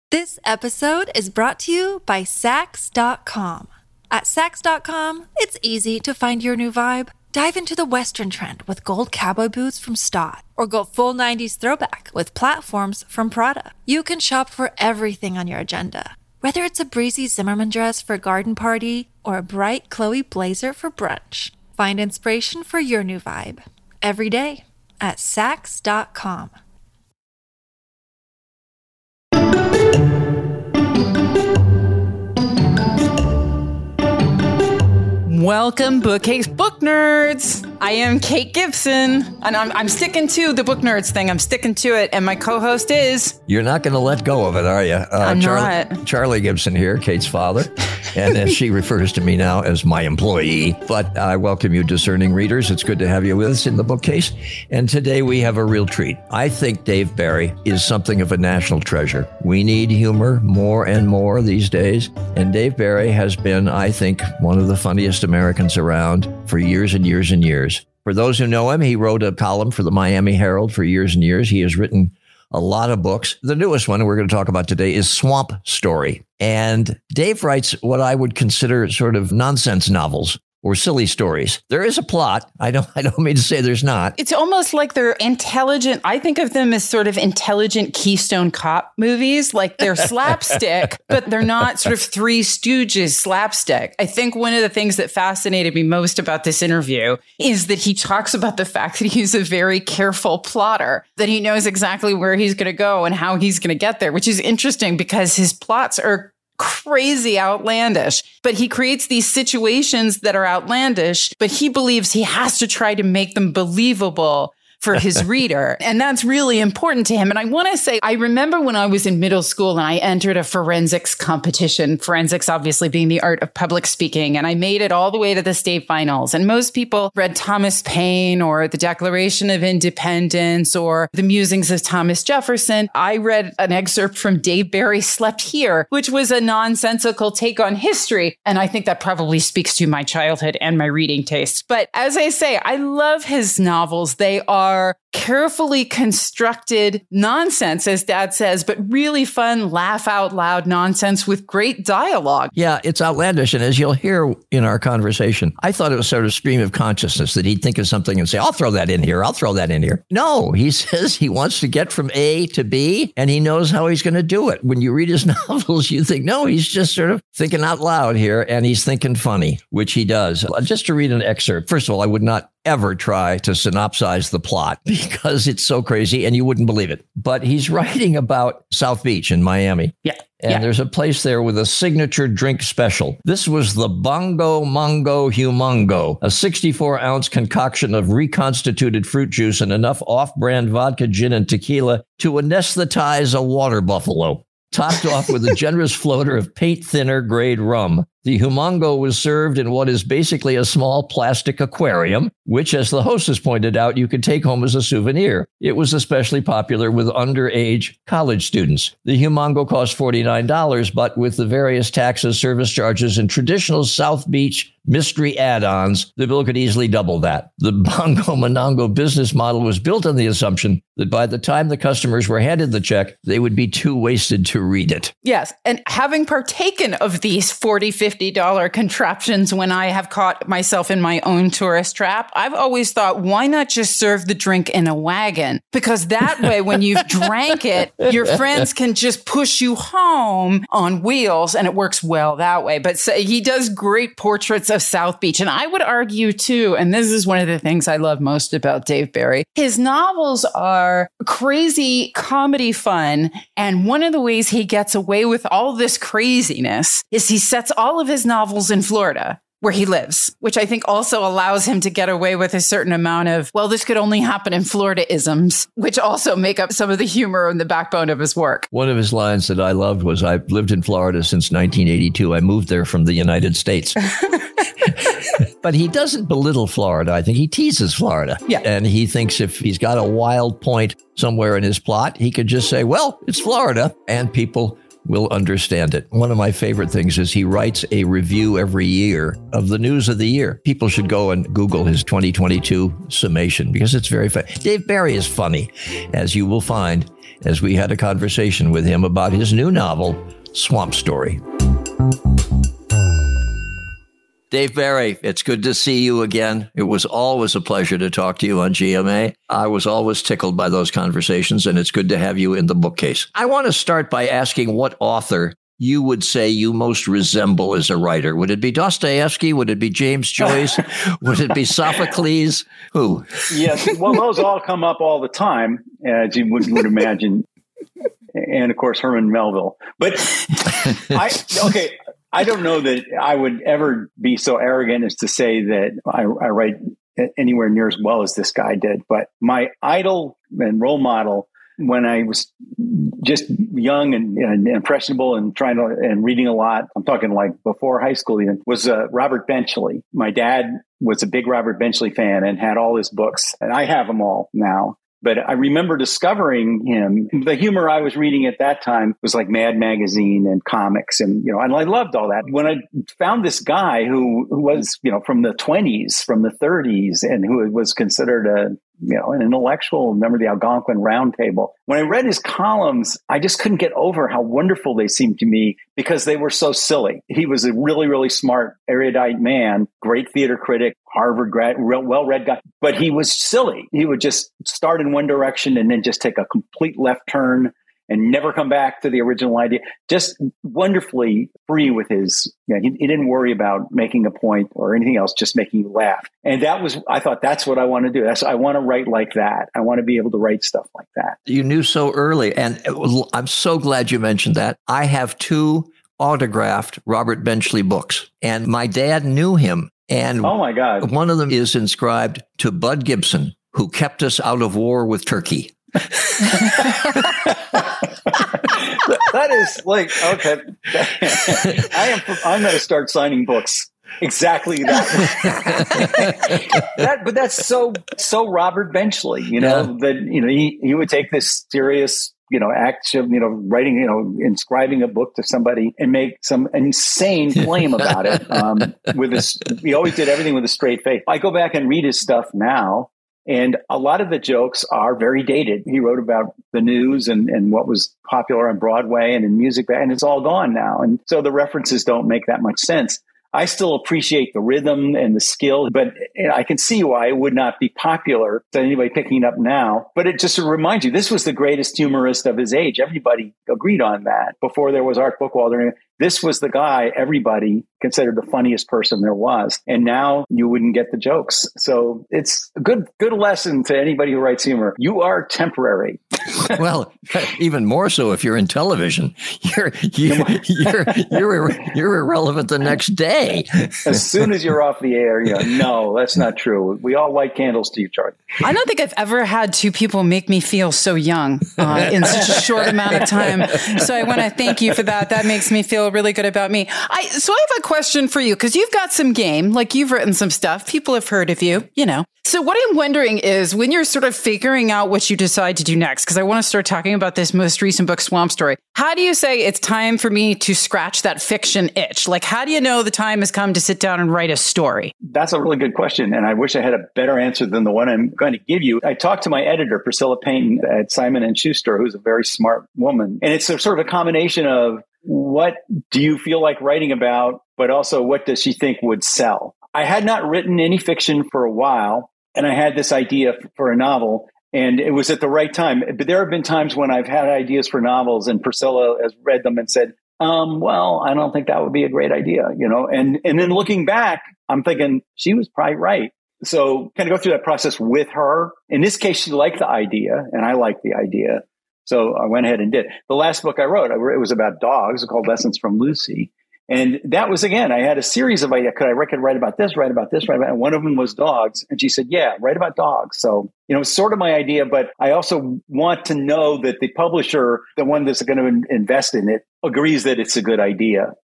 This episode is brought to you by Sax.com. At Sax.com, it's easy to find your new vibe. Dive into the Western trend with gold cowboy boots from Stott, or go full 90s throwback with platforms from Prada. You can shop for everything on your agenda, whether it's a breezy Zimmermann dress for a garden party or a bright Chloe blazer for brunch. Find inspiration for your new vibe every day at Sax.com. Welcome, Bookcase Book Nerds. I am Kate Gibson, and I'm sticking to the Book Nerds thing. I'm sticking to it, and my co-host is... You're not going to let go of it, are you? I'm not. Charlie Gibson here, Kate's father, and she refers to me now as my employee. But I welcome you, discerning readers. It's good to have you with us in the bookcase. And today we have a real treat. I think Dave Barry is something of a national treasure. We need humor more and more these days, and Dave Barry has been, I think, one of the funniest Americans around for years and years and years. For those who know him, he wrote a column for the Miami Herald for years and years. He has written a lot of books. The newest one we're going to talk about today is Swamp Story. And Dave writes what I would consider sort of nonsense novels or silly stories. There is a plot. I don't mean to say there's not. It's almost like they're intelligent. I think of them as sort of intelligent Keystone Cop movies. Like they're slapstick, but they're not sort of Three Stooges slapstick. I think one of the things that fascinated me most about this interview is that he talks about the fact that he's a very careful plotter, that he knows exactly where he's going to go and how he's going to get there, which is interesting because his plots are crazy outlandish, but he creates these situations that are outlandish, but he believes he has to try to make them believable for his reader. And that's really important to him. And I want to say, I remember when I was in middle school and I entered a forensics competition, forensics obviously being the art of public speaking, and I made it all the way to the state finals. And most people read Thomas Paine or the Declaration of Independence or the Musings of Thomas Jefferson. I read an excerpt from Dave Barry Slept Here, which was a nonsensical take on history. And I think that probably speaks to my childhood and my reading tastes. But as I say, I love his novels. They are carefully constructed nonsense, as Dad says, but really fun, laugh out loud nonsense with great dialogue. Yeah, it's outlandish. And as you'll hear in our conversation, I thought it was sort of stream of consciousness that he'd think of something and say, I'll throw that in here. I'll throw that in here. No, he says he wants to get from A to B and he knows how he's going to do it. When you read his novels, you think, no, he's just sort of thinking out loud here and he's thinking funny, which he does. Just to read an excerpt. First of all, I would not ever try to synopsize the plot because it's so crazy and you wouldn't believe it. But he's writing about South Beach in Miami. Yeah. And there's a place there with a signature drink special. This was the Bongo Mongo Humongo, a 64-ounce concoction of reconstituted fruit juice and enough off-brand vodka, gin, and tequila to anesthetize a water buffalo, topped off with a generous floater of paint thinner grade rum. The Humongo was served in what is basically a small plastic aquarium, which, as the hostess pointed out, you could take home as a souvenir. It was especially popular with underage college students. The Humongo cost $49, but with the various taxes, service charges, and traditional South Beach mystery add-ons, the bill could easily double that. The Bongo Monongo business model was built on the assumption that by the time the customers were handed the check, they would be too wasted to read it. Yes, and having partaken of these $40, $50 contraptions when I have caught myself in my own tourist trap, I've always thought, why not just serve the drink in a wagon? Because that way, when you've drank it, your friends can just push you home on wheels, and it works well that way. But so, he does great portraits of South Beach. And I would argue, too, and this is one of the things I love most about Dave Barry, his novels are crazy comedy fun. And one of the ways he gets away with all this craziness is he sets all of his novels in Florida, where he lives, which I think also allows him to get away with a certain amount of, well, this could only happen in Florida-isms, which also make up some of the humor and the backbone of his work. One of his lines that I loved was, I've lived in Florida since 1982. I moved there from the United States. But he doesn't belittle Florida. I think he teases Florida. Yeah. And he thinks if he's got a wild point somewhere in his plot, he could just say, well, it's Florida. And people will understand it. One of my favorite things is he writes a review every year of the news of the year. People should go and Google his 2022 summation because it's very funny. Dave Barry is funny, as you will find as we had a conversation with him about his new novel, Swamp Story. Dave Barry, it's good to see you again. It was always a pleasure to talk to you on GMA. I was always tickled by those conversations, and it's good to have you in the bookcase. I want to start by asking what author you would say you most resemble as a writer. Would it be Dostoevsky? Would it be James Joyce? Would it be Sophocles? Who? Yes, well, those all come up all the time, as you would imagine. And, of course, Herman Melville. But, I don't know that I would ever be so arrogant as to say that I write anywhere near as well as this guy did. But my idol and role model when I was just young and impressionable and reading a lot, I'm talking like before high school even, was Robert Benchley. My dad was a big Robert Benchley fan and had all his books, and I have them all now. But I remember discovering him. The humor I was reading at that time was like Mad Magazine and comics. And, and I loved all that. When I found this guy who was, from the 20s, from the 30s, and who was considered an intellectual member of the Algonquin Round Table. When I read his columns, I just couldn't get over how wonderful they seemed to me because they were so silly. He was a really, really smart, erudite man, great theater critic, Harvard grad, well-read guy, but he was silly. He would just start in one direction and then just take a complete left turn and never come back to the original idea. Just wonderfully free with his, he didn't worry about making a point or anything else, just making you laugh. And I thought, that's what I want to do. I want to write like that. I want to be able to write stuff like that. You knew so early. And I'm so glad you mentioned that. I have 2 autographed Robert Benchley books, and my dad knew him. And oh my God, one of them is inscribed to Bud Gibson, who kept us out of war with Turkey. That is like, okay. I'm going to start signing books exactly that. But that's so Robert Benchley, that, he would take this serious, act of, writing, inscribing a book to somebody and make some insane claim about it. He always did everything with a straight face. I go back and read his stuff now, and a lot of the jokes are very dated. He wrote about the news and what was popular on Broadway and in music, and it's all gone now. And so the references don't make that much sense. I still appreciate the rhythm and the skill, but I can see why it would not be popular to anybody picking it up now. But it just reminds you, this was the greatest humorist of his age. Everybody agreed on that. Before there was Art Bookwalter, this was the guy everybody considered the funniest person there was. And now you wouldn't get the jokes. So it's a good lesson to anybody who writes humor. You are temporary. Well, even more so if you're in television. You're irrelevant the next day. As soon as you're off the air, no, that's not true. We all light candles to you, Charlie. I don't think I've ever had 2 people make me feel so young in such a short amount of time. So I want to thank you for that. That makes me feel really good about me. So I have a question for you, because you've got some game, like you've written some stuff. People have heard of you, So what I'm wondering is, when you're sort of figuring out what you decide to do next, because I want to start talking about this most recent book, Swamp Story. How do you say it's time for me to scratch that fiction itch? Like, how do you know the time has come to sit down and write a story? That's a really good question. And I wish I had a better answer than the one I'm going to give you. I talked to my editor, Priscilla Payton at Simon & Schuster, who's a very smart woman. And it's sort of a combination of, what do you feel like writing about, but also what does she think would sell? I had not written any fiction for a while, and I had this idea for a novel, and it was at the right time. But there have been times when I've had ideas for novels, and Priscilla has read them and said, well, I don't think that would be a great idea, and then looking back, I'm thinking she was probably right. So kind of go through that process with her. In this case, she liked the idea, and I liked the idea. So I went ahead and did. The last book I wrote, it was about dogs, called Lessons from Lucy. And that was, again, I had a series of ideas. Could I write about this, write about this, and one of them was dogs. And she said, yeah, write about dogs. So, it's sort of my idea, but I also want to know that the publisher, the one that's going to invest in it, agrees that it's a good idea.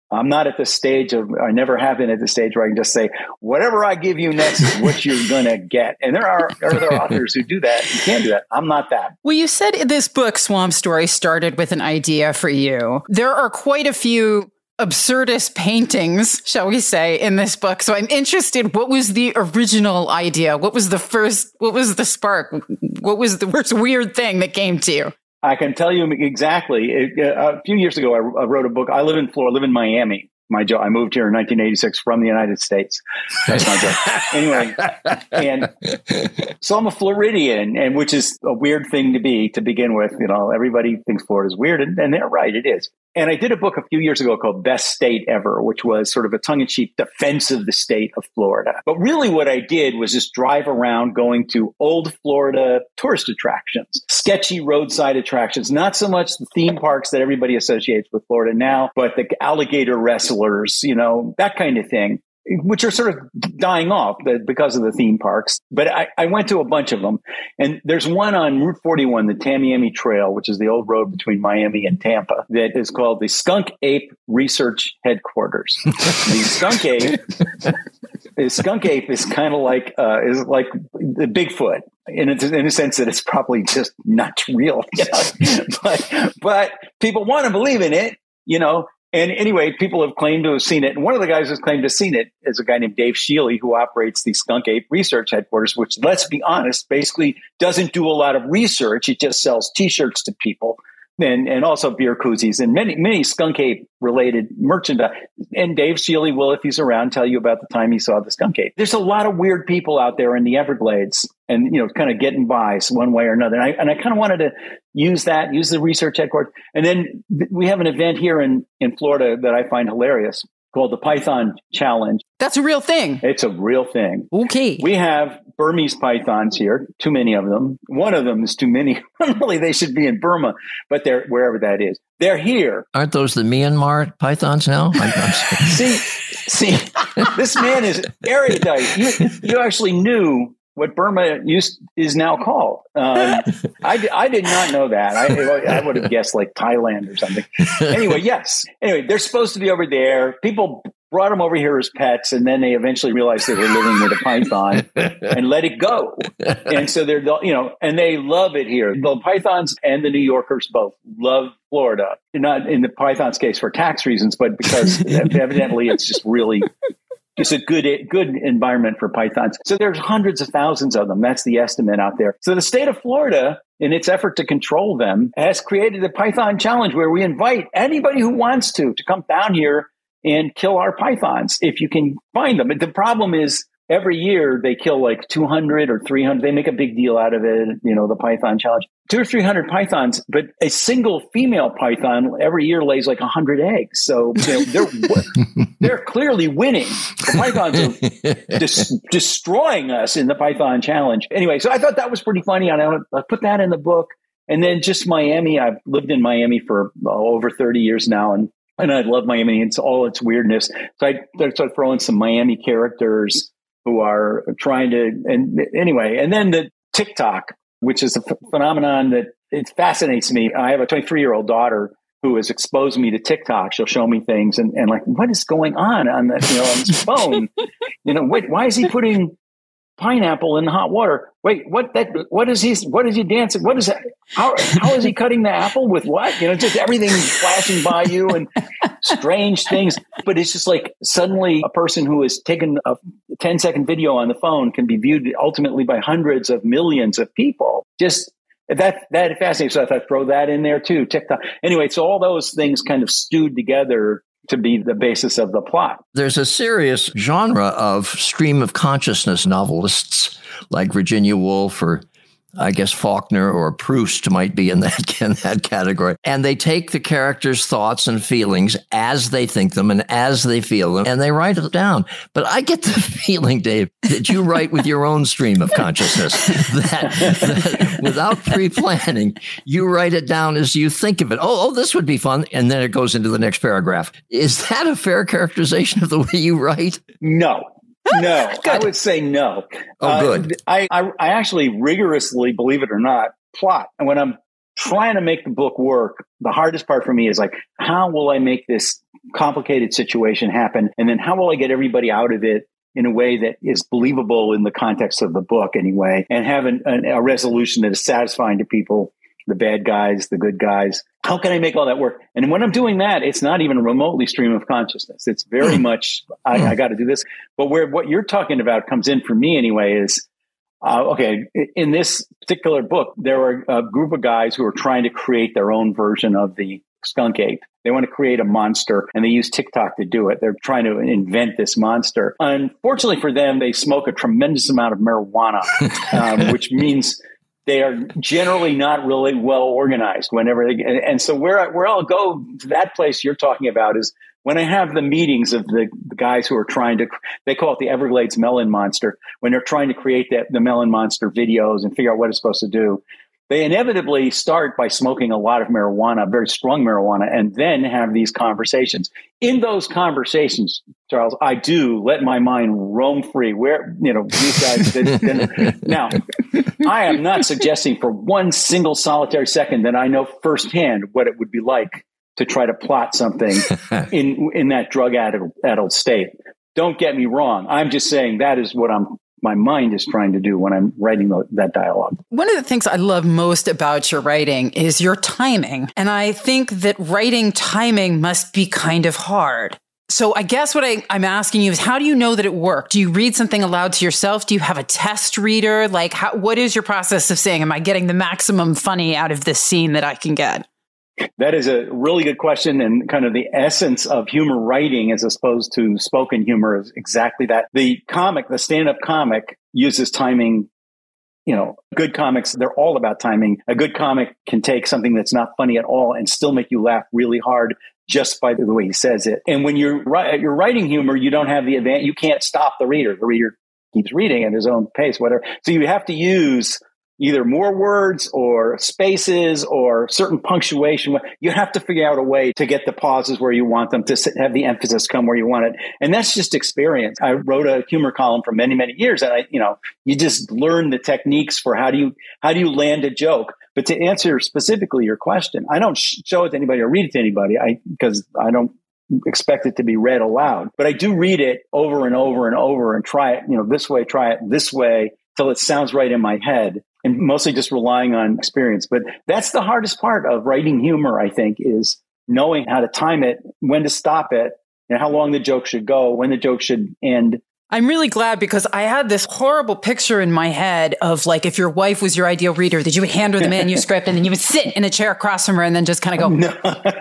I'm not at the stage I never have been at the stage where I can just say, whatever I give you next is what you're going to get. And there are other authors who do that. You can do that. I'm not that. Well, you said this book, Swamp Story, started with an idea for you. There are quite a few absurdist paintings, shall we say, in this book. So I'm interested, what was the original idea? What was the spark? What was the first weird thing that came to you? I can tell you exactly. A few years ago, I wrote a book. I live in Florida, live in Miami. My job. I moved here in 1986 from the United States. That's my job. Anyway, and so I'm a Floridian, and which is a weird thing to be to begin with. You know, everybody thinks Florida is weird, and they're right. It is. And I did a book a few years ago called Best State Ever, which was sort of a tongue-in-cheek defense of the state of Florida. But really what I did was just drive around going to old Florida tourist attractions, sketchy roadside attractions, not so much the theme parks that everybody associates with Florida now, but the alligator wrestlers, you know, that kind of thing, which are sort of dying off because of the theme parks. But I went to a bunch of them. And there's one on Route 41, the Tamiami Trail, which is the old road between Miami and Tampa, that is called the Skunk Ape Research Headquarters. The skunk ape is kind of like the Bigfoot in a sense that it's probably just not real. You know? But people want to believe in it, you know. And anyway, people have claimed to have seen it. And one of the guys who's claimed to have seen it is a guy named Dave Shealy, who operates the Skunk Ape Research Headquarters, which, let's be honest, basically doesn't do a lot of research. It just sells T-shirts to people and also beer koozies and many Skunk Ape related merchandise. And Dave Shealy will, if he's around, tell you about the time he saw the skunk ape. There's a lot of weird people out there in the Everglades and, you know, kind of getting by one way or another. And I kind of wanted to use the research headquarters. And then we have an event here in Florida that I find hilarious called the Python Challenge. That's a real thing. It's a real thing. Okay. We have Burmese pythons here, too many of them. One of them is too many. Really, they should be in Burma, but they're wherever that is. They're here. Aren't those the Myanmar pythons now? See, this man is erudite. You actually knew what Burma is now called. I did not know that. I would have guessed like Thailand or something. Anyway, yes. Anyway, they're supposed to be over there. People brought them over here as pets, and then they eventually realized they were living with a python and let it go. And so they're, you know, and they love it here. The pythons and the New Yorkers both love Florida. Not in the python's case for tax reasons, but because evidently it's just really... It's a good environment for pythons. So there's hundreds of thousands of them. That's the estimate out there. So the state of Florida, in its effort to control them, has created the Python Challenge, where we invite anybody who wants to come down here and kill our pythons if you can find them. But the problem is every year they kill like 200 or 300. They make a big deal out of it, you know, the Python Challenge. 200 or 300 pythons, but a single female python every year lays like 100 eggs. So you know, they're clearly winning. The pythons are destroying us in the Python Challenge. Anyway, so I thought that was pretty funny. And I put that in the book. And then just Miami. I've lived in Miami for over 30 years now. And I love Miami. It's all its weirdness. So I started throwing some Miami characters who are trying to, and anyway, and then the TikTok, which is a phenomenon that it fascinates me. I have a 23-year-old daughter who has exposed me to TikTok. She'll show me things and like, what is going on on his phone? Wait, why is he putting pineapple in the hot water? Wait, what is he dancing? What is that? How is he cutting the apple with what? Just everything flashing by you and strange things. But it's just like suddenly a person who has taken a 10-second video on the phone can be viewed ultimately by hundreds of millions of people. Just that fascinating. So I thought throw that in there too. TikTok. Anyway, so all those things kind of stewed together to be the basis of the plot. There's a serious genre of stream of consciousness novelists like Virginia Woolf or I guess Faulkner or Proust might be in that category. And they take the characters' thoughts and feelings as they think them and as they feel them, and they write it down. But I get the feeling, Dave, that you write with your own stream of consciousness, that without pre-planning, you write it down as you think of it. Oh, this would be fun. And then it goes into the next paragraph. Is that a fair characterization of the way you write? No, I would say no. Oh, good. I actually rigorously, believe it or not, plot. And when I'm trying to make the book work, the hardest part for me is like, how will I make this complicated situation happen? And then how will I get everybody out of it in a way that is believable in the context of the book anyway, and have a resolution that is satisfying to people, the bad guys, the good guys? How can I make all that work? And when I'm doing that, it's not even remotely stream of consciousness. It's very much, I got to do this. But where what you're talking about comes in for me anyway is, okay, in this particular book, there were a group of guys who are trying to create their own version of the skunk ape. They want to create a monster, and they use TikTok to do it. They're trying to invent this monster. Unfortunately for them, they smoke a tremendous amount of marijuana, which means they are generally not really well organized whenever they, and so where I'll go to that place you're talking about is when I have the meetings of the guys who are trying to, they call it the Everglades Melon Monster, when they're trying to create the Melon Monster videos and figure out what it's supposed to do. They inevitably start by smoking a lot of marijuana, very strong marijuana, and then have these conversations. In those conversations, Charles, I do let my mind roam free. Where, these guys did. Now, I am not suggesting for one single solitary second that I know firsthand what it would be like to try to plot something in that drug addled state. Don't get me wrong. I'm just saying that is what my mind is trying to do when I'm writing that dialogue. One of the things I love most about your writing is your timing. And I think that writing timing must be kind of hard. So I guess what I'm asking you is, how do you know that it worked? Do you read something aloud to yourself? Do you have a test reader? Like, what is your process of saying, am I getting the maximum funny out of this scene that I can get? That is a really good question, and kind of the essence of humor writing as opposed to spoken humor is exactly that. The stand-up comic uses timing. Good comics, they're all about timing. A good comic can take something that's not funny at all and still make you laugh really hard just by the way he says it. And when you're writing humor, you don't have the advantage. You can't stop the reader. The reader keeps reading at his own pace, whatever. So you have to use either more words or spaces or certain punctuation. You have to figure out a way to get the pauses where you want them, to have the emphasis come where you want it. And that's just experience. I wrote a humor column for many, many years, and you just learn the techniques for how do you land a joke. But to answer specifically your question, I don't show it to anybody or read it to anybody because I don't expect it to be read aloud. But I do read it over and over and over and try it, this way, try it this way, till it sounds right in my head. And mostly just relying on experience. But that's the hardest part of writing humor, I think, is knowing how to time it, when to stop it, and how long the joke should go, when the joke should end. I'm really glad, because I had this horrible picture in my head of, like, if your wife was your ideal reader, that you would hand her the manuscript and then you would sit in a chair across from her and then just kind of go. No.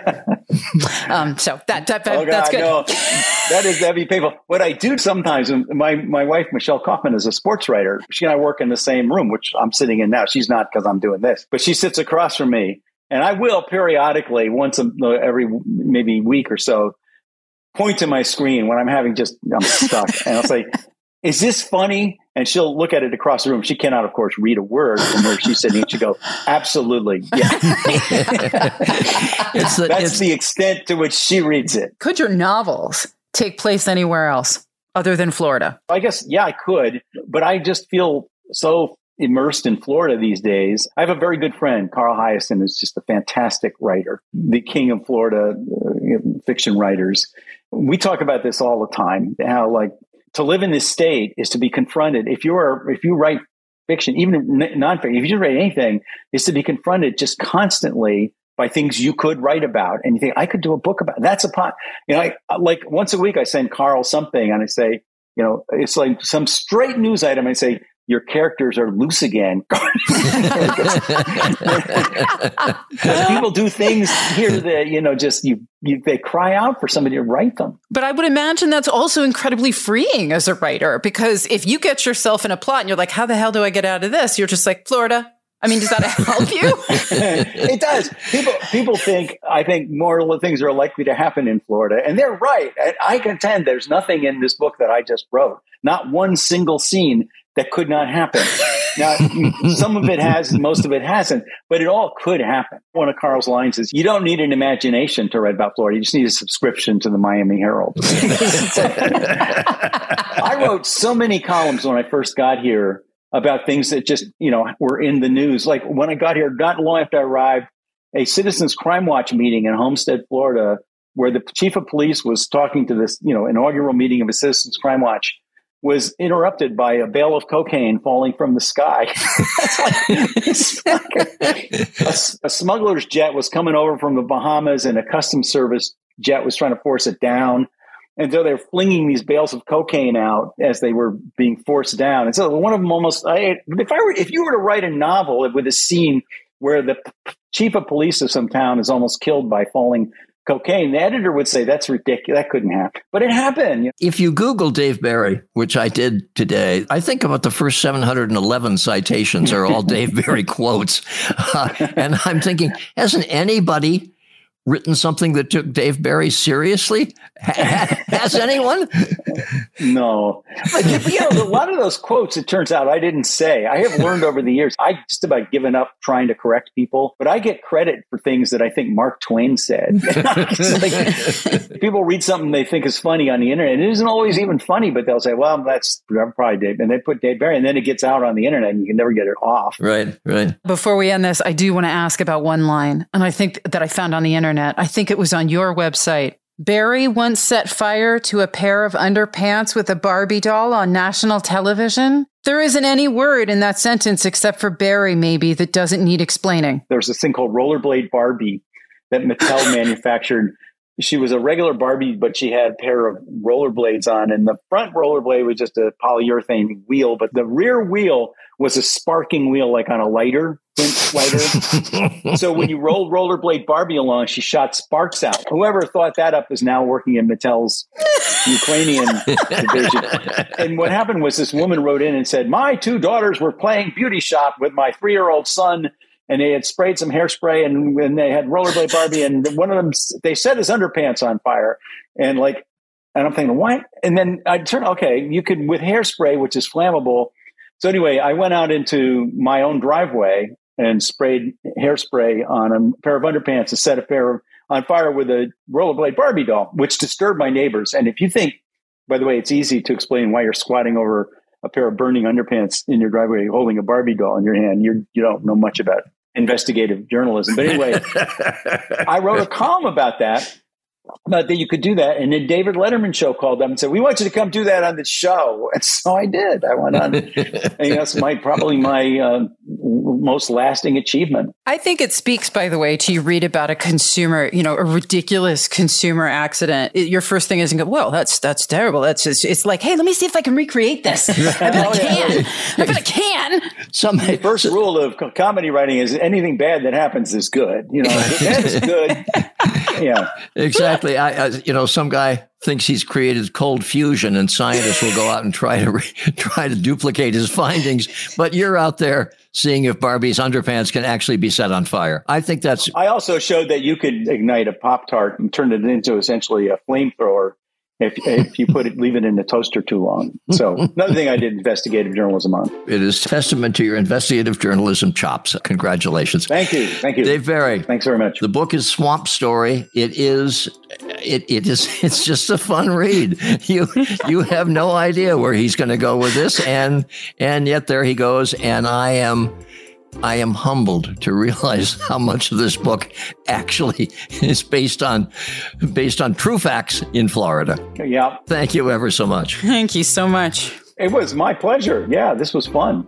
So that's good. No. That'd be painful. What I do sometimes, my wife, Michelle Kaufman, is a sports writer. She and I work in the same room, which I'm sitting in now. She's not, because I'm doing this, but she sits across from me. And I will periodically, once every maybe week or so, point to my screen when I'm stuck. And I'll say, is this funny? And she'll look at it across the room. She cannot, of course, read a word from where she's sitting. And she'll go, absolutely, yes. That's the extent to which she reads it. Could your novels take place anywhere else other than Florida? I guess, yeah, I could. But I just feel so immersed in Florida these days. I have a very good friend, Carl Hiaasen, who's just a fantastic writer, the king of Florida fiction writers. We talk about this all the time, how, like, to live in this state is to be confronted. If you write fiction, even nonfiction, if you write anything, is to be confronted just constantly by things you could write about. And you think, I could do a book about it. That's like once a week I send Carl something and I say, it's like some straight news item. I say, your characters are loose again. People do things here that, they cry out for somebody to write them. But I would imagine that's also incredibly freeing as a writer, because if you get yourself in a plot and you're like, how the hell do I get out of this? You're just like, Florida. I mean, does that help you? It does. People think more things are likely to happen in Florida. And they're right. I contend there's nothing in this book that I just wrote. Not one single scene that could not happen. Now, some of it has, most of it hasn't, but it all could happen. One of Carl's lines is, you don't need an imagination to write about Florida. You just need a subscription to the Miami Herald. I wrote so many columns when I first got here about things that just, were in the news. Like when I got here, not long after I arrived, a Citizens Crime Watch meeting in Homestead, Florida, where the chief of police was talking to this, inaugural meeting of a Citizens Crime Watch, was interrupted by a bale of cocaine falling from the sky. It's like a smuggler's jet was coming over from the Bahamas, and a customs service jet was trying to force it down. And so they're flinging these bales of cocaine out as they were being forced down. And so one of them if you were to write a novel with a scene where the chief of police of some town is almost killed by falling cocaine, the editor would say, that's ridiculous. That couldn't happen. But it happened. If you Google Dave Barry, which I did today, I think about the first 711 citations are all Dave Barry quotes. And I'm thinking, hasn't anybody written something that took Dave Barry seriously? Has anyone? No. But, a lot of those quotes, it turns out I didn't say. I have learned over the years, I just about given up trying to correct people, but I get credit for things that I think Mark Twain said. People read something they think is funny on the internet, and it isn't always even funny, but they'll say, well, that's probably Dave. And they put Dave Barry, and then it gets out on the internet, and you can never get it off. Right. Before we end this, I do want to ask about one line, and I think that I found on the internet. I think it was on your website. Barry once set fire to a pair of underpants with a Barbie doll on national television. There isn't any word in that sentence except for Barry, maybe, that doesn't need explaining. There's this thing called Rollerblade Barbie that Mattel manufactured. She was a regular Barbie, but she had a pair of rollerblades on, and the front rollerblade was just a polyurethane wheel, but the rear wheel was a sparking wheel, like on a lighter. So when you rolled Rollerblade Barbie along, she shot sparks out. Whoever thought that up is now working in Mattel's Ukrainian division. And what happened was this woman wrote in and said, my 2 daughters were playing beauty shop with my 3-year-old son, and they had sprayed some hairspray, and they had Rollerblade Barbie, and one of them, they set his underpants on fire. And I'm thinking, what? And then I turned, okay, you could, with hairspray, which is flammable. So anyway, I went out into my own driveway and sprayed hairspray on a pair of underpants and set a pair on fire with a Rollerblade Barbie doll, which disturbed my neighbors. And if you think, by the way, it's easy to explain why you're squatting over a pair of burning underpants in your driveway holding a Barbie doll in your hand, you don't know much about investigative journalism. But anyway, I wrote a column about that you could do that. And then David Letterman show called up and said, we want you to come do that on the show. And so I did. I went on. And that's probably my most lasting achievement. I think it speaks, by the way, to you read about a consumer, a ridiculous consumer accident. Your first thing isn't, well, that's terrible. That's just, it's like, hey, let me see if I can recreate this. I bet I can. I bet I can. The first rule of comedy writing is anything bad that happens is good. If bad is good. Yeah, exactly. Some guy thinks he's created cold fusion, and scientists will go out and try to duplicate his findings. But you're out there seeing if Barbie's underpants can actually be set on fire. I think that's. I also showed that you could ignite a Pop-Tart and turn it into essentially a flamethrower if you leave it in the toaster too long. So another thing I did investigative journalism on. It is testament to your investigative journalism chops. Congratulations. Thank you. Dave Barry. Thanks very much. The book is Swamp Story. It's just a fun read. You have no idea where he's going to go with this. And yet there he goes. And I am humbled to realize how much of this book actually is based on true facts in Florida. Yeah. Thank you ever so much. Thank you so much. It was my pleasure. Yeah, this was fun.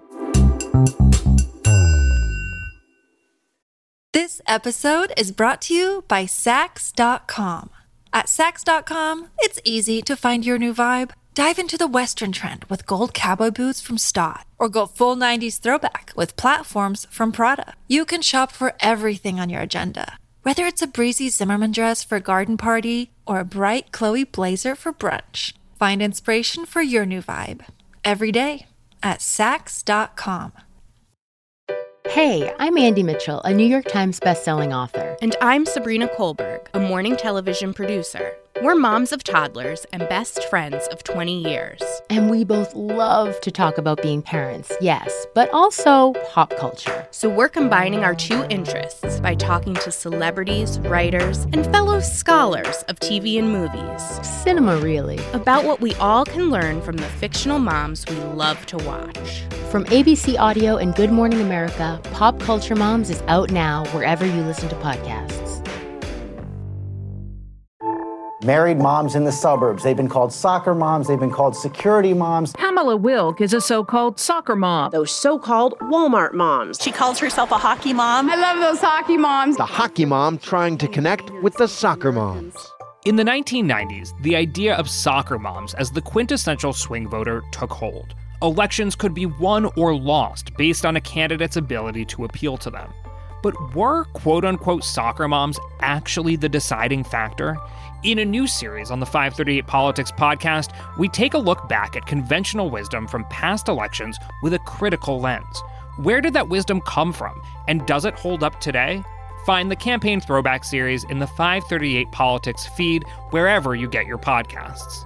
This episode is brought to you by Saks.com. At Saks.com, it's easy to find your new vibe. Dive into the Western trend with gold cowboy boots from Stott, or go full 90s throwback with platforms from Prada. You can shop for everything on your agenda, whether it's a breezy Zimmermann dress for a garden party or a bright Chloe blazer for brunch. Find inspiration for your new vibe every day at Saks.com. Hey, I'm Andy Mitchell, a New York Times bestselling author. And I'm Sabrina Kohlberg, a morning television producer. We're moms of toddlers and best friends of 20 years. And we both love to talk about being parents, yes, but also pop culture. So we're combining our 2 interests by talking to celebrities, writers, and fellow scholars of TV and movies. Cinema, really. About what we all can learn from the fictional moms we love to watch. From ABC Audio and Good Morning America, Pop Culture Moms is out now wherever you listen to podcasts. married moms in the suburbs. They've been called soccer moms. They've been called security moms. Pamela Wilk is a so-called soccer mom. Those so-called Walmart moms. She calls herself a hockey mom. I love those hockey moms. The hockey mom trying to connect with the soccer moms. In the 1990s, the idea of soccer moms as the quintessential swing voter took hold. Elections could be won or lost based on a candidate's ability to appeal to them. But were quote-unquote soccer moms actually the deciding factor? In a new series on the 538 Politics podcast, we take a look back at conventional wisdom from past elections with a critical lens. Where did that wisdom come from, and does it hold up today? Find the Campaign Throwback series in the 538 Politics feed wherever you get your podcasts.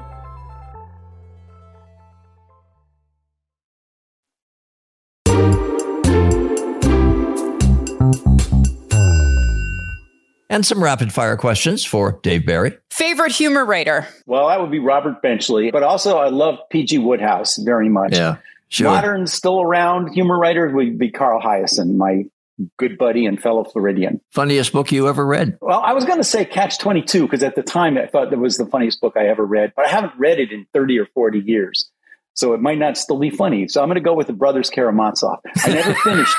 And some rapid fire questions for Dave Barry. Favorite humor writer? Well, that would be Robert Benchley. But also, I love P.G. Woodhouse very much. Yeah, sure. Modern, still around humor writer would be Carl Hiaasen, my good buddy and fellow Floridian. Funniest book you ever read? Well, I was going to say Catch-22, because at the time I thought that was the funniest book I ever read. But I haven't read it in 30 or 40 years. So it might not still be funny. So I'm going to go with The Brothers Karamazov. I never finished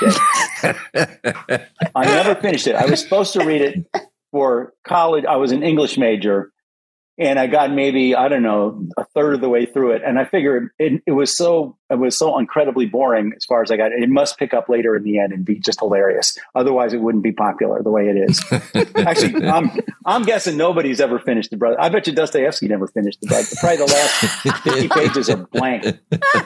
it. I was supposed to read it for college. I was an English major, and I got maybe, I don't know, a third of the way through it. And I figured it was so incredibly boring as far as I got. It must pick up later in the end and be just hilarious. Otherwise, it wouldn't be popular the way it is. Actually, I'm guessing nobody's ever finished The Brothers. I bet you Dostoevsky never finished The Brothers. Probably the last 50 pages are blank.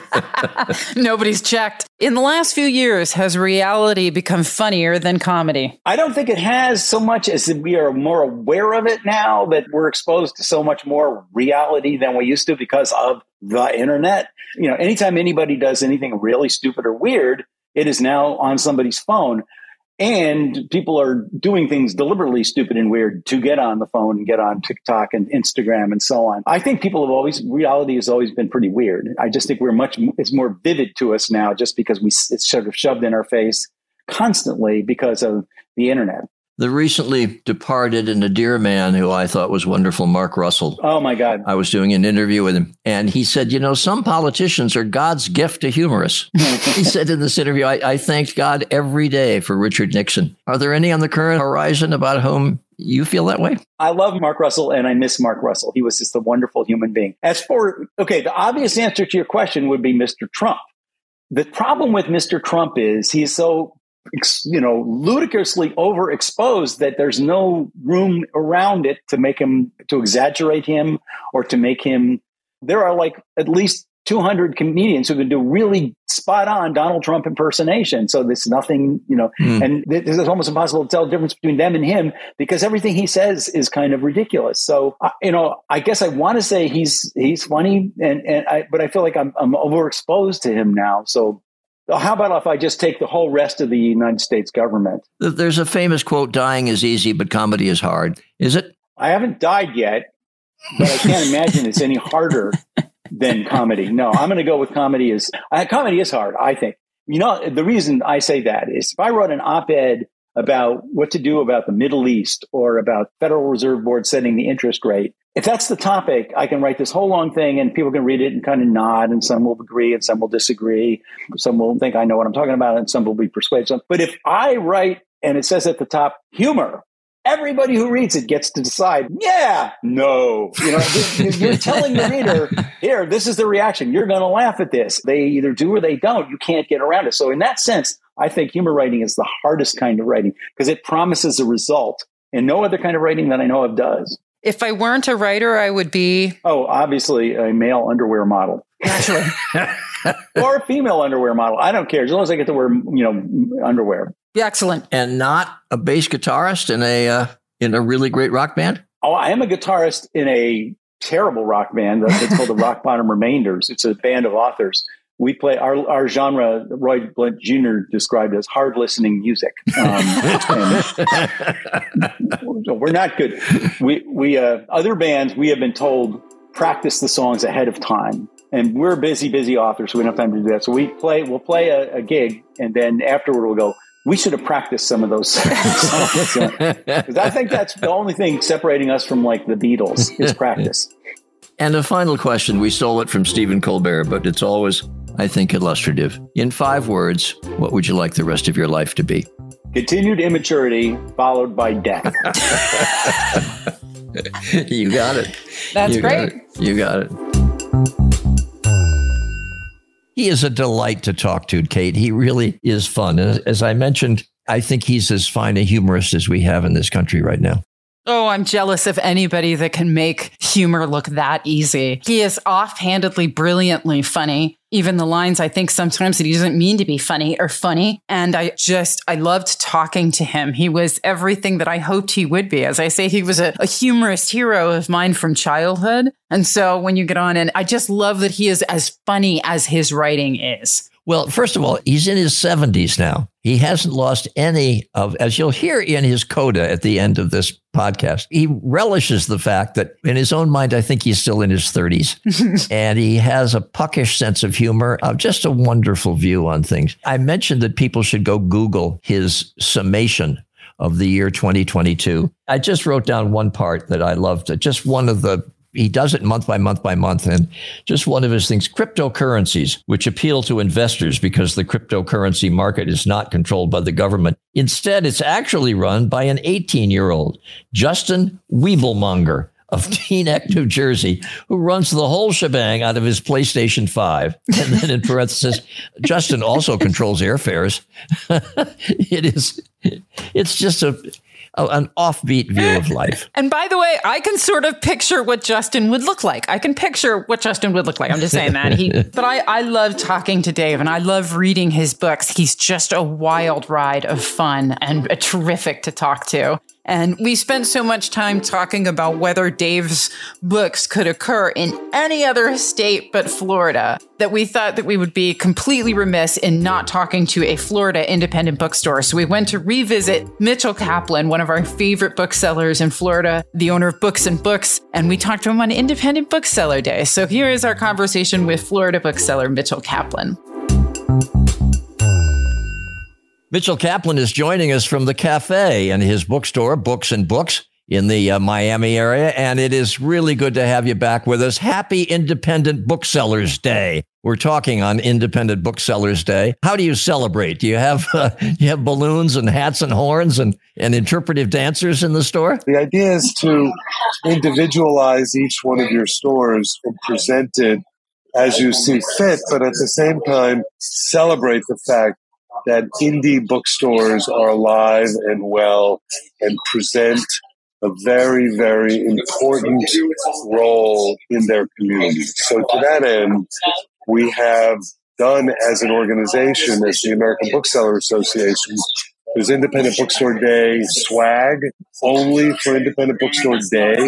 Nobody's checked. In the last few years, has reality become funnier than comedy? I don't think it has, so much as we are more aware of it now, that we're exposed to so much more reality than we used to because of the internet. You know, anytime anybody does anything really stupid or weird, it is now on somebody's phone. And people are doing things deliberately stupid and weird to get on the phone and get on TikTok and Instagram and so on. I think reality has always been pretty weird. I just think it's more vivid to us now just because it's sort of shoved in our face constantly because of the internet. The recently departed and a dear man who I thought was wonderful, Mark Russell. Oh, my God. I was doing an interview with him, and he said, some politicians are God's gift to humorists. He said in this interview, I thanked God every day for Richard Nixon. Are there any on the current horizon about whom you feel that way? I love Mark Russell, and I miss Mark Russell. He was just a wonderful human being. As for, the obvious answer to your question would be Mr. Trump. The problem with Mr. Trump is he's so ludicrously overexposed that there's no room around it to exaggerate him or to make him. There are like at least 200 comedians who can do really spot on Donald Trump impersonation. So there's nothing, and it's almost impossible to tell the difference between them and him because everything he says is kind of ridiculous. So, I guess I want to say he's funny but I feel like I'm overexposed to him now. So, how about if I just take the whole rest of the United States government? There's a famous quote, dying is easy, but comedy is hard. Is it? I haven't died yet, but I can't imagine it's any harder than comedy. No, I'm going to go with comedy is hard, I think. The reason I say that is if I wrote an op-ed about what to do about the Middle East or about Federal Reserve Board setting the interest rate, if that's the topic, I can write this whole long thing and people can read it and kind of nod, and some will agree and some will disagree. Some will think I know what I'm talking about and some will be persuaded. But if I write and it says at the top, humor, everybody who reads it gets to decide, yeah, no. You're telling the reader, here, this is the reaction. You're going to laugh at this. They either do or they don't. You can't get around it. So in that sense, I think humor writing is the hardest kind of writing because it promises a result. And no other kind of writing that I know of does. If I weren't a writer, I would be... Oh, obviously a male underwear model. Naturally. Or a female underwear model. I don't care. As long as I get to wear, underwear. Excellent. And not a bass guitarist in a really great rock band? Oh, I am a guitarist in a terrible rock band. It's called the Rock Bottom Remainders. It's a band of authors. We play our genre, Roy Blunt Jr. described as hard listening music. We're not good. We other bands, we have been told, practice the songs ahead of time. And we're busy authors, so we don't have time to do that. So we'll play a gig, and then afterward we'll go, We should have practiced some of those songs. Because I think that's the only thing separating us from like the Beatles is practice. And a final question. We stole it from Stephen Colbert, but it's always, I think, illustrative. In 5 words, what would you like the rest of your life to be? Continued immaturity followed by death. You got it. That's great. You got it. He is a delight to talk to, Kate. He really is fun. As I mentioned, I think he's as fine a humorist as we have in this country right now. Oh, I'm jealous of anybody that can make humor look that easy. He is offhandedly, brilliantly funny. Even the lines, I think sometimes that he doesn't mean to be funny are funny. And I loved talking to him. He was everything that I hoped he would be. As I say, he was a humorous hero of mine from childhood. And so when you get on, and I just love that he is as funny as his writing is. Well, first of all, he's in his 70s now. He hasn't lost any of, as you'll hear in his coda at the end of this podcast, he relishes the fact that in his own mind, I think he's still in his 30s. And he has a puckish sense of humor, just a wonderful view on things. I mentioned that people should go Google his summation of the year 2022. I just wrote down one part that I loved, just one of the he does it month by month by month. And just one of his things, cryptocurrencies, which appeal to investors because the cryptocurrency market is not controlled by the government. Instead, it's actually run by an 18-year-old, Justin Weeblemonger of Teaneck, New Jersey, who runs the whole shebang out of his PlayStation 5. And then in parentheses, Justin also controls airfares. It's just an offbeat view of life. And by the way, I can sort of picture what Justin would look like. I'm just saying that. But I love talking to Dave and I love reading his books. He's just a wild ride of fun and terrific to talk to. And we spent so much time talking about whether Dave's books could occur in any other state but Florida that we thought that we would be completely remiss in not talking to a Florida independent bookstore. So we went to revisit Mitchell Kaplan, one of our favorite booksellers in Florida, the owner of Books and Books, and we talked to him on Independent Bookseller Day. So here is our conversation with Florida bookseller Mitchell Kaplan. Mitchell Kaplan is joining us from the cafe and his bookstore, Books and Books, in the Miami area. And it is really good to have you back with us. Happy Independent Booksellers Day. We're talking on Independent Booksellers Day. How do you celebrate? Do you have balloons and hats and horns and interpretive dancers in the store? The idea is to individualize each one of your stores and present it as you see fit, but at the same time, celebrate the fact that indie bookstores are alive and well and present a very, very important role in their community. So to that end, we have done as an organization, as the American Bookseller Association, there's Independent Bookstore Day swag only for Independent Bookstore Day,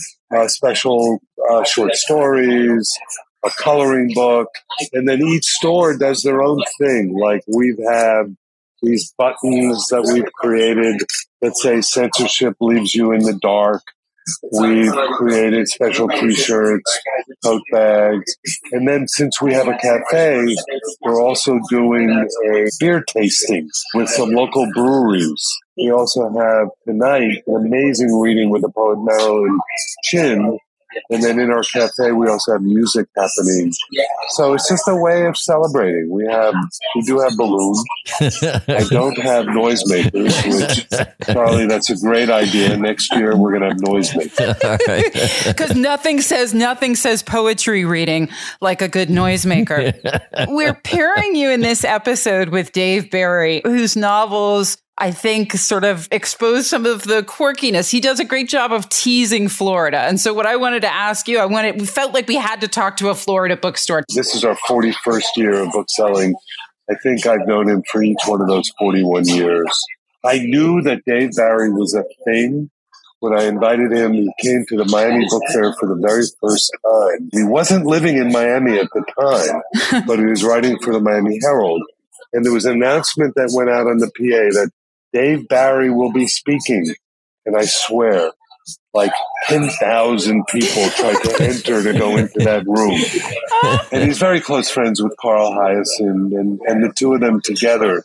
special short stories, a coloring book, and then each store does their own thing. Like we have these buttons that we've created that say censorship leaves you in the dark. We've created special t-shirts, tote bags. And then since we have a cafe, we're also doing a beer tasting with some local breweries. We also have tonight an amazing reading with the poet Marilyn Chin. And then in our cafe, we also have music happening. So it's just a way of celebrating. We do have balloons. I don't have noisemakers, which, Charlie, that's a great idea. Next year, we're going to have noisemakers. Because nothing says poetry reading like a good noisemaker. We're pairing you in this episode with Dave Barry, whose novels I think sort of expose some of the quirkiness. He does a great job of teasing Florida. And so what I wanted to ask you, we felt like we had to talk to a Florida bookstore. This is our 41st year of bookselling. I think I've known him for each one of those 41 years. I knew that Dave Barry was a thing. When I invited him, he came to the Miami Book Fair for the very first time. He wasn't living in Miami at the time, but he was writing for the Miami Herald. And there was an announcement that went out on the PA that Dave Barry will be speaking. And I swear, like 10,000 people tried to enter to go into that room. And he's very close friends with Carl Hiaasen, and the two of them together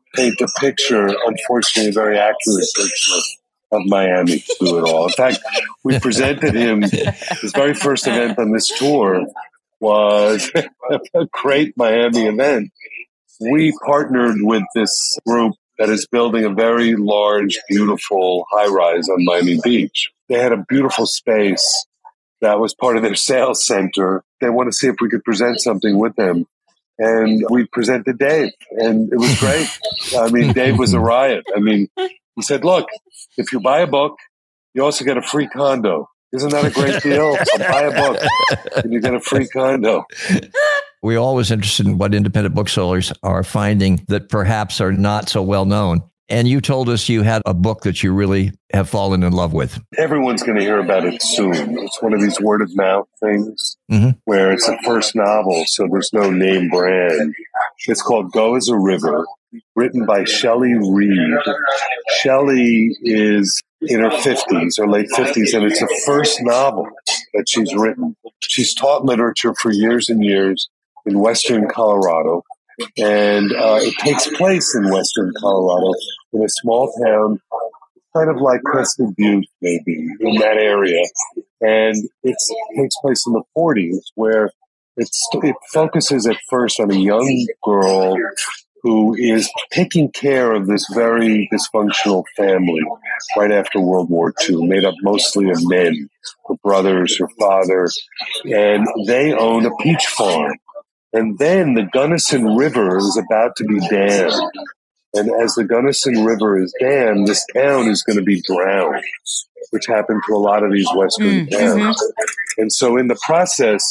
paint a picture, unfortunately a very accurate picture of Miami through it all. In fact, we presented him, his very first event on this tour was a great Miami event. We partnered with this group that is building a very large, beautiful high-rise on Miami Beach. They had a beautiful space that was part of their sales center. They wanted to see if we could present something with them. And we presented Dave, and it was great. I mean, Dave was a riot. I mean, he said, look, if you buy a book, you also get a free condo. Isn't that a great deal? So buy a book, and you get a free condo. We're always interested in what independent booksellers are finding that perhaps are not so well known. And you told us you had a book that you really have fallen in love with. Everyone's going to hear about it soon. It's one of these word of mouth things where it's a first novel, so there's no name brand. It's called Go as a River, written by Shelley Reed. Shelley is in her 50s or late 50s, and it's the first novel that she's written. She's taught literature for years and years in Western Colorado, and it takes place in Western Colorado in a small town, kind of like Crested Butte, maybe, in that area. And it takes place in the 40s, where it focuses at first on a young girl who is taking care of this very dysfunctional family right after World War II, made up mostly of men, her brothers, her father, and they own a peach farm. And then the Gunnison River is about to be dammed. And as the Gunnison River is dammed, this town is going to be drowned, which happened to a lot of these Western towns. And so in the process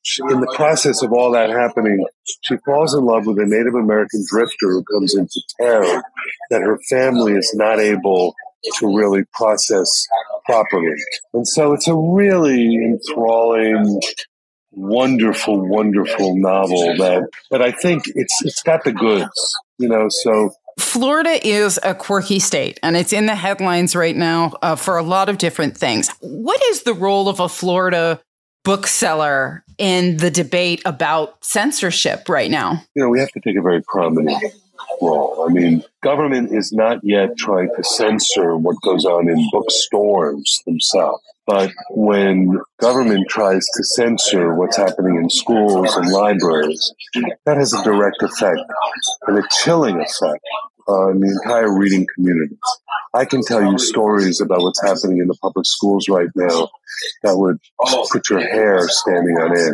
of all that happening, she falls in love with a Native American drifter who comes into town that her family is not able to really process properly. And so it's a really enthralling, wonderful, wonderful novel that I think it's got the goods, so. Florida is a quirky state, and it's in the headlines right now for a lot of different things. What is the role of a Florida bookseller in the debate about censorship right now? We have to take a very prominent role. I mean, government is not yet trying to censor what goes on in bookstores themselves. But when government tries to censor what's happening in schools and libraries, that has a direct effect and a chilling effect on the entire reading community. I can tell you stories about what's happening in the public schools right now that would put your hair standing on end,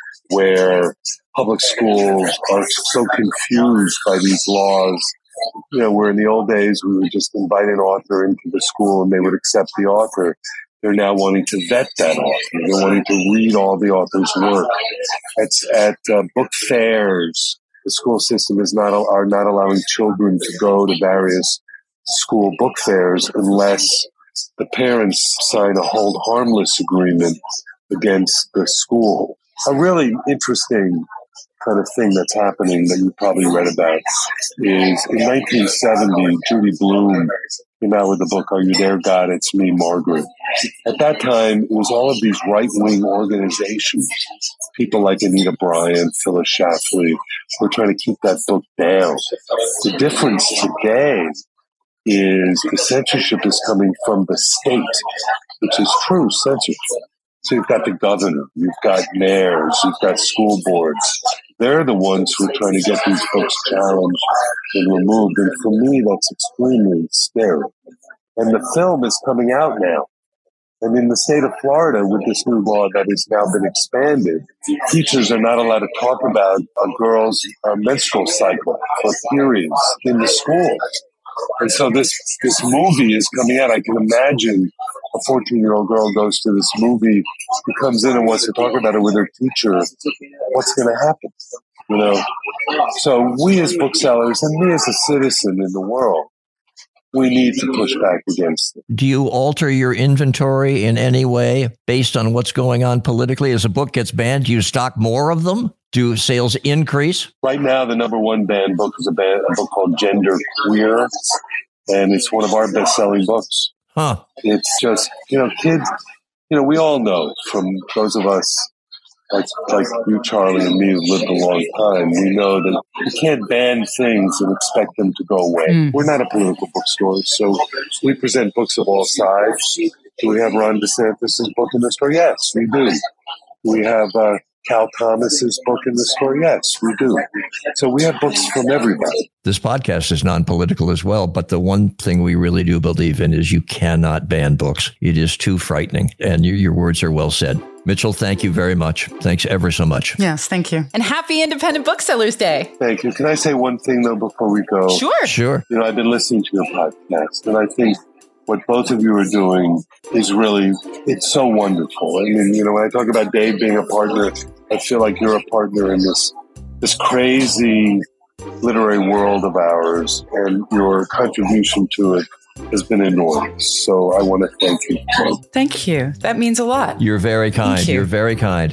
where public schools are so confused by these laws. Where in the old days we would just invite an author into the school and they would accept the author. They're now wanting to vet that author. They're wanting to read all the author's work. At book fairs, the school system are not allowing children to go to various school book fairs unless the parents sign a hold harmless agreement against the school. A really interesting kind of thing that's happening that you probably read about is in 1970, Judy Blume came out with the book, Are You There, God? It's Me, Margaret. At that time, it was all of these right-wing organizations, people like Anita Bryant, Phyllis Schlafly, who were trying to keep that book down. The difference today is the censorship is coming from the state, which is true censorship. So you've got the governor, you've got mayors, you've got school boards. They're the ones who are trying to get these books challenged and removed. And for me, that's extremely scary. And the film is coming out now. And in the state of Florida, with this new law that has now been expanded, teachers are not allowed to talk about a girl's menstrual cycle or periods in the schools. And so this movie is coming out. I can imagine a 14-year-old girl goes to this movie, who comes in and wants to talk about it with her teacher. What's going to happen? So we as booksellers and me as a citizen in the world, we need to push back against it. Do you alter your inventory in any way based on what's going on politically? As a book gets banned, do you stock more of them? Do sales increase? Right now, the number one banned book is a book called Gender Queer, and it's one of our best-selling books. Huh. It's just, kids, we all know from those of us like you, Charlie, and me, who've lived a long time, we know that you can't ban things and expect them to go away. We're not a political bookstore, so we present books of all sides. Do we have Ron DeSantis' book in the store? Yes, we do. Do we have Cal Thomas's book in the store? Yes, we do. So we have books from everybody. This podcast is non-political as well, but the one thing we really do believe in is you cannot ban books. It is too frightening, and your words are well said. Mitchell, thank you very much. Thanks ever so much. Yes, thank you. And happy Independent Booksellers Day. Thank you. Can I say one thing, though, before we go? Sure. You know, I've been listening to your podcast, and I think what both of you are doing is really, it's so wonderful. I mean, you know, when I talk about Dave being a partner, I feel like you're a partner in this crazy literary world of ours, and your contribution to it has been enormous. So I want to thank you. Thank you. That means a lot. You're very kind. You're very kind.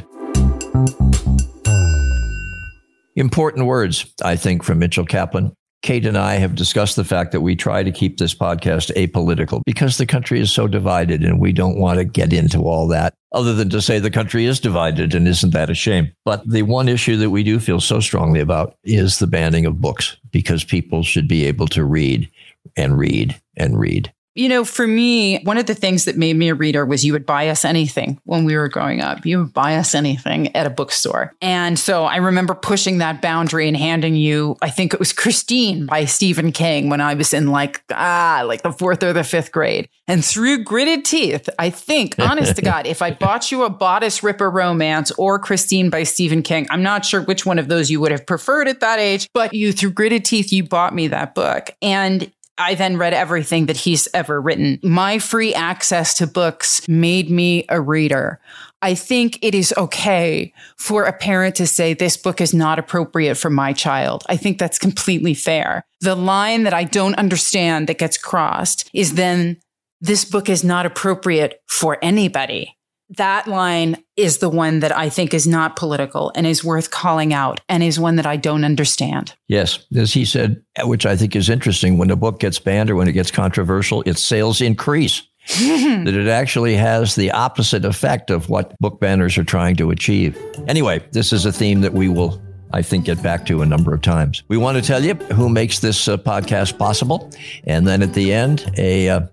Important words, I think, from Mitchell Kaplan. Kate and I have discussed the fact that we try to keep this podcast apolitical because the country is so divided, and we don't want to get into all that other than to say the country is divided, and isn't that a shame? But the one issue that we do feel so strongly about is the banning of books, because people should be able to read and read and read. You know, for me, one of the things that made me a reader was you would buy us anything when we were growing up. You would buy us anything at a bookstore. And so I remember pushing that boundary and handing you, I think it was Christine by Stephen King when I was in like the 4th or the 5th grade. And through gritted teeth, I think, honest to God, if I bought you a Bodice Ripper romance or Christine by Stephen King, I'm not sure which one of those you would have preferred at that age, but you, through gritted teeth, you bought me that book. And I then read everything that he's ever written. My free access to books made me a reader. I think it is okay for a parent to say this book is not appropriate for my child. I think that's completely fair. The line that I don't understand that gets crossed is then this book is not appropriate for anybody. That line is the one that I think is not political and is worth calling out, and is one that I don't understand. Yes, as he said, which I think is interesting, when a book gets banned or when it gets controversial, its sales increase. That it actually has the opposite effect of what book banners are trying to achieve. Anyway, this is a theme that we will, I think, get back to a number of times. We want to tell you who makes this podcast possible. And then at the end, a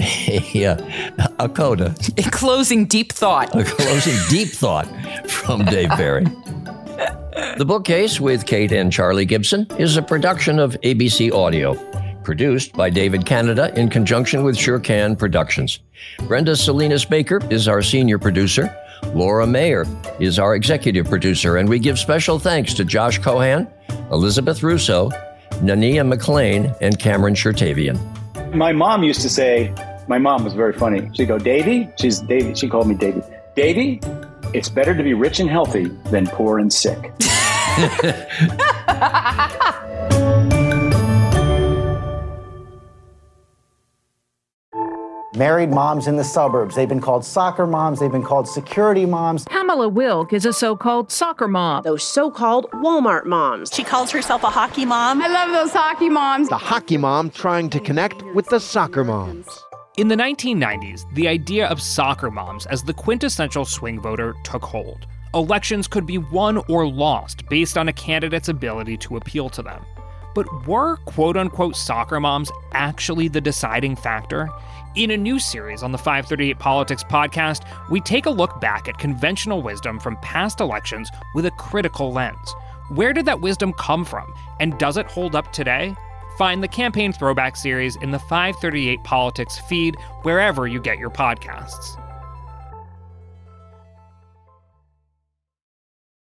coda. A closing deep thought. A closing deep thought from Dave Barry. The Bookcase with Kate and Charlie Gibson is a production of ABC Audio. Produced by David Canada in conjunction with Sure Can Productions. Brenda Salinas Baker is our senior producer. Laura Mayer is our executive producer, and we give special thanks to Josh Cohan, Elizabeth Russo, Nania McLean, and Cameron Chertavian. My mom used to say, my mom was very funny. She'd go, Davy, she called me Davy. Davy, it's better to be rich and healthy than poor and sick. Married moms in the suburbs. They've been called soccer moms. They've been called security moms. Pamela Wilk is a so-called soccer mom. Those so-called Walmart moms. She calls herself a hockey mom. I love those hockey moms. The hockey mom trying to connect with the soccer moms. In the 1990s, the idea of soccer moms as the quintessential swing voter took hold. Elections could be won or lost based on a candidate's ability to appeal to them. But were quote-unquote soccer moms actually the deciding factor? In a new series on the 538 Politics podcast, we take a look back at conventional wisdom from past elections with a critical lens. Where did that wisdom come from, and does it hold up today? Find the Campaign Throwback series in the 538 Politics feed wherever you get your podcasts.